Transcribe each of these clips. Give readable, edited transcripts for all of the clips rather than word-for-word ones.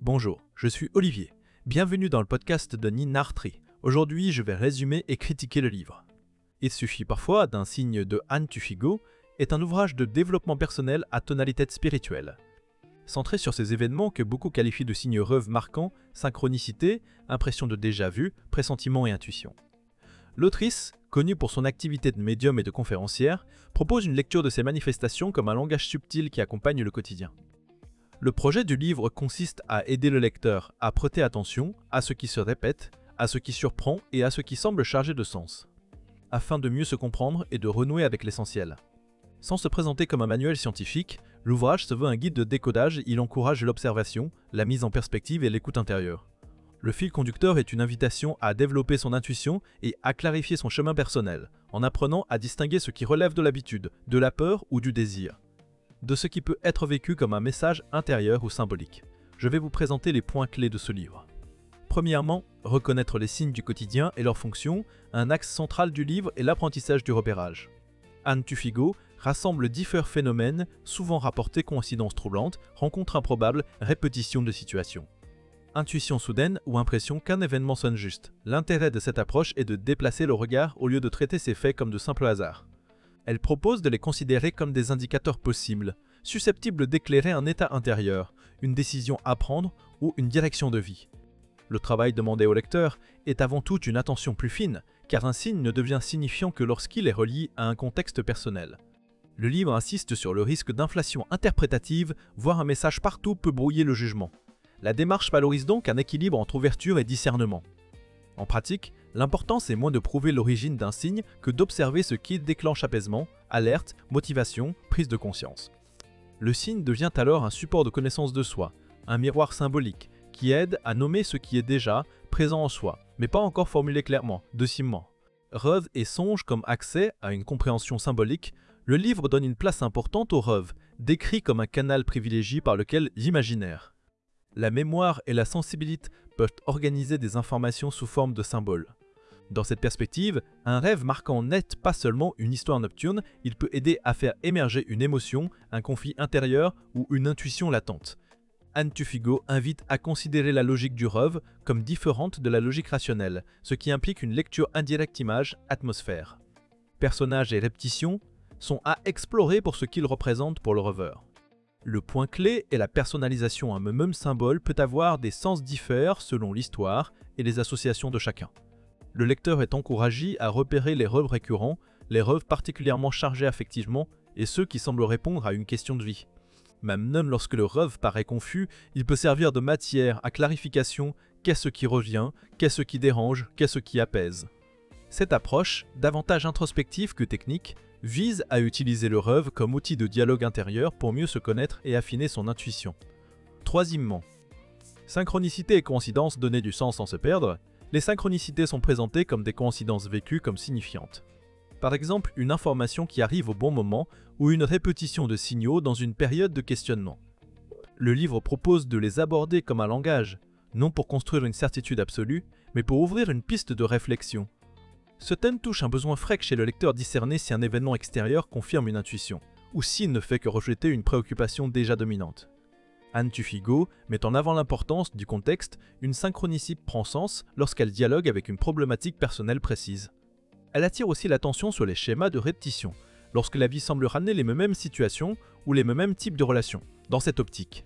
Bonjour, je suis Olivier. Bienvenue dans le podcast de Ninartri. Aujourd'hui, je vais résumer et critiquer le livre. Il suffit parfois d'un signe de Anne Tufigo est un ouvrage de développement personnel à tonalité spirituelle. Centré sur ces événements que beaucoup qualifient de signes rêves marquants, synchronicité, impression de déjà-vu, pressentiment et intuition. L'autrice, connue pour son activité de médium et de conférencière, propose une lecture de ces manifestations comme un langage subtil qui accompagne le quotidien. Le projet du livre consiste à aider le lecteur à prêter attention à ce qui se répète, à ce qui surprend et à ce qui semble chargé de sens, afin de mieux se comprendre et de renouer avec l'essentiel. Sans se présenter comme un manuel scientifique, l'ouvrage se veut un guide de décodage, il encourage l'observation, la mise en perspective et l'écoute intérieure. Le fil conducteur est une invitation à développer son intuition et à clarifier son chemin personnel, en apprenant à distinguer ce qui relève de l'habitude, de la peur ou du désir, de ce qui peut être vécu comme un message intérieur ou symbolique. Je vais vous présenter les points clés de ce livre. Premièrement, reconnaître les signes du quotidien et leurs fonctions, un axe central du livre est l'apprentissage du repérage. Anne Tufigo rassemble différents phénomènes, souvent rapportés coïncidences troublantes, rencontres improbables, répétitions de situations. Intuition soudaine ou impression qu'un événement sonne juste. L'intérêt de cette approche est de déplacer le regard au lieu de traiter ces faits comme de simples hasards. Elle propose de les considérer comme des indicateurs possibles, susceptibles d'éclairer un état intérieur, une décision à prendre ou une direction de vie. Le travail demandé au lecteur est avant tout une attention plus fine, car un signe ne devient signifiant que lorsqu'il est relié à un contexte personnel. Le livre insiste sur le risque d'inflation interprétative, voire un message partout peut brouiller le jugement. La démarche valorise donc un équilibre entre ouverture et discernement. En pratique, l'important est moins de prouver l'origine d'un signe que d'observer ce qui déclenche apaisement, alerte, motivation, prise de conscience. Le signe devient alors un support de connaissance de soi, un miroir symbolique, qui aide à nommer ce qui est déjà présent en soi, mais pas encore formulé clairement, docillement. Rêve et songe comme accès à une compréhension symbolique, le livre donne une place importante au rêve, décrit comme un canal privilégié par lequel l'imaginaire, la mémoire et la sensibilité peuvent organiser des informations sous forme de symboles. Dans cette perspective, un rêve marquant net pas seulement une histoire nocturne, il peut aider à faire émerger une émotion, un conflit intérieur ou une intuition latente. Anne Tufigo invite à considérer la logique du rêve comme différente de la logique rationnelle, ce qui implique une lecture indirecte image-atmosphère. Personnages et répétitions sont à explorer pour ce qu'ils représentent pour le rêveur. Le point clé est la personnalisation. Un même symbole peut avoir des sens différents selon l'histoire et les associations de chacun. Le lecteur est encouragé à repérer les rêves récurrents, les rêves particulièrement chargés affectivement et ceux qui semblent répondre à une question de vie. Même lorsque le rêve paraît confus, il peut servir de matière à clarification. Qu'est-ce qui revient, qu'est-ce qui dérange, qu'est-ce qui apaise. Cette approche, davantage introspective que technique, vise à utiliser le rêve comme outil de dialogue intérieur pour mieux se connaître et affiner son intuition. Troisièmement, synchronicité et coïncidence donner du sens sans se perdre. Les synchronicités sont présentées comme des coïncidences vécues comme signifiantes. Par exemple, une information qui arrive au bon moment ou une répétition de signaux dans une période de questionnement. Le livre propose de les aborder comme un langage, non pour construire une certitude absolue, mais pour ouvrir une piste de réflexion. Ce thème touche un besoin frais chez le lecteur discerner si un événement extérieur confirme une intuition, ou s'il ne fait que rejeter une préoccupation déjà dominante. Anne Tufigo met en avant l'importance du contexte, une synchronicité prend sens lorsqu'elle dialogue avec une problématique personnelle précise. Elle attire aussi l'attention sur les schémas de répétition, lorsque la vie semble ramener les mêmes situations ou les mêmes types de relations, dans cette optique.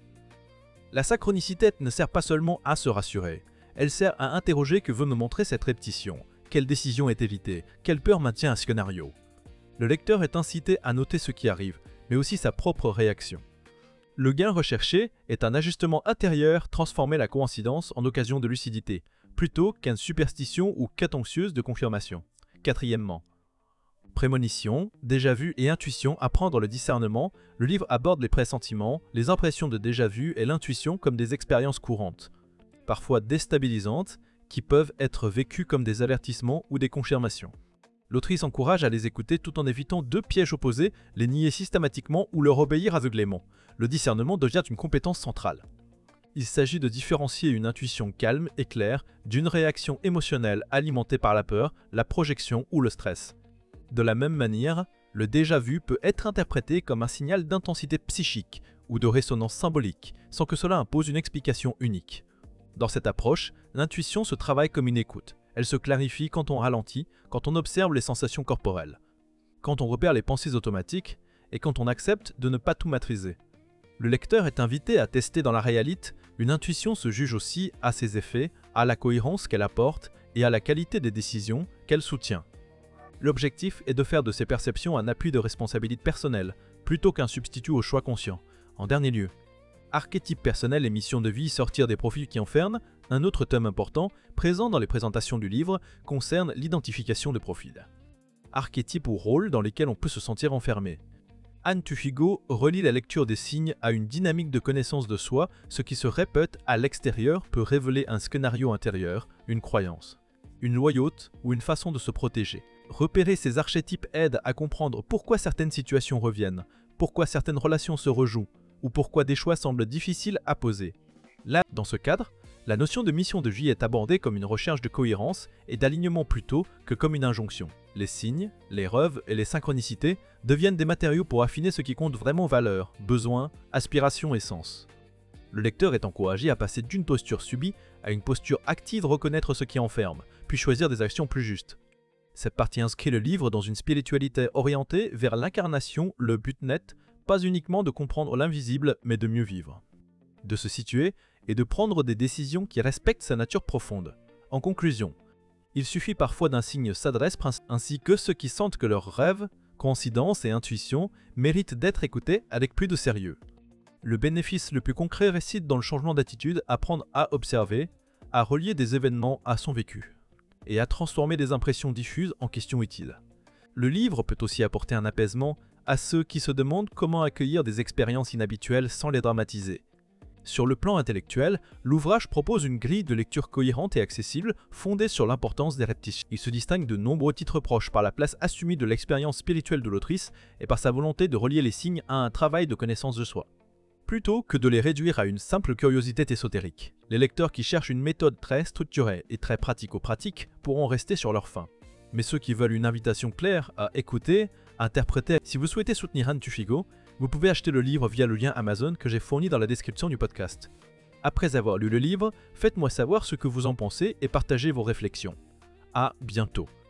La synchronicité ne sert pas seulement à se rassurer, elle sert à interroger que veut nous montrer cette répétition. Quelle décision est évitée? Quelle peur maintient un scénario? Le lecteur est incité à noter ce qui arrive, mais aussi sa propre réaction. Le gain recherché est un ajustement intérieur transformer la coïncidence en occasion de lucidité, plutôt qu'une superstition ou quête anxieuse de confirmation. Quatrièmement, prémonition, déjà-vu et intuition, apprendre le discernement, le livre aborde les pressentiments, les impressions de déjà-vu et l'intuition comme des expériences courantes, parfois déstabilisantes, qui peuvent être vécus comme des avertissements ou des confirmations. L'autrice encourage à les écouter tout en évitant deux pièges opposés, les nier systématiquement ou leur obéir aveuglément. Le discernement devient une compétence centrale. Il s'agit de différencier une intuition calme et claire d'une réaction émotionnelle alimentée par la peur, la projection ou le stress. De la même manière, le déjà-vu peut être interprété comme un signal d'intensité psychique ou de résonance symbolique, sans que cela impose une explication unique. Dans cette approche, l'intuition se travaille comme une écoute. Elle se clarifie quand on ralentit, quand on observe les sensations corporelles, quand on repère les pensées automatiques et quand on accepte de ne pas tout maîtriser. Le lecteur est invité à tester dans la réalité. Une intuition se juge aussi à ses effets, à la cohérence qu'elle apporte et à la qualité des décisions qu'elle soutient. L'objectif est de faire de ces perceptions un appui de responsabilité personnelle, plutôt qu'un substitut au choix conscient. En dernier lieu, archétype personnel et mission de vie, sortir des profils qui enferment, un autre thème important, présent dans les présentations du livre, concerne l'identification de profils. Archétypes ou rôles dans lesquels on peut se sentir enfermé. Anne Tuffigo relie la lecture des signes à une dynamique de connaissance de soi. Ce qui se répète à l'extérieur peut révéler un scénario intérieur, une croyance, une loyauté ou une façon de se protéger. Repérer ces archétypes aide à comprendre pourquoi certaines situations reviennent, pourquoi certaines relations se rejouent, ou pourquoi des choix semblent difficiles à poser. Là, dans ce cadre, la notion de mission de vie est abordée comme une recherche de cohérence et d'alignement plutôt que comme une injonction. Les signes, les rêves et les synchronicités deviennent des matériaux pour affiner ce qui compte vraiment valeur, besoin, aspiration et sens. Le lecteur est encouragé à passer d'une posture subie à une posture active de reconnaître ce qui enferme, puis choisir des actions plus justes. Cette partie inscrit le livre dans une spiritualité orientée vers l'incarnation, le but net, pas uniquement de comprendre l'invisible, mais de mieux vivre. De se situer et de prendre des décisions qui respectent sa nature profonde. En conclusion, il suffit parfois d'un signe s'adresse ainsi que ceux qui sentent que leurs rêves, coïncidences et intuitions méritent d'être écoutés avec plus de sérieux. Le bénéfice le plus concret réside dans le changement d'attitude, apprendre à observer, à relier des événements à son vécu et à transformer des impressions diffuses en questions utiles. Le livre peut aussi apporter un apaisement à ceux qui se demandent comment accueillir des expériences inhabituelles sans les dramatiser. Sur le plan intellectuel, l'ouvrage propose une grille de lecture cohérente et accessible fondée sur l'importance des répétitions. Il se distingue de nombreux titres proches par la place assumée de l'expérience spirituelle de l'autrice et par sa volonté de relier les signes à un travail de connaissance de soi, plutôt que de les réduire à une simple curiosité ésotérique. Les lecteurs qui cherchent une méthode très structurée et très pratico-pratique pourront rester sur leur faim. Mais ceux qui veulent une invitation claire à écouter, à interpréter. Si vous souhaitez soutenir Anne Tuffigo, vous pouvez acheter le livre via le lien Amazon que j'ai fourni dans la description du podcast. Après avoir lu le livre, faites-moi savoir ce que vous en pensez et partagez vos réflexions. À bientôt.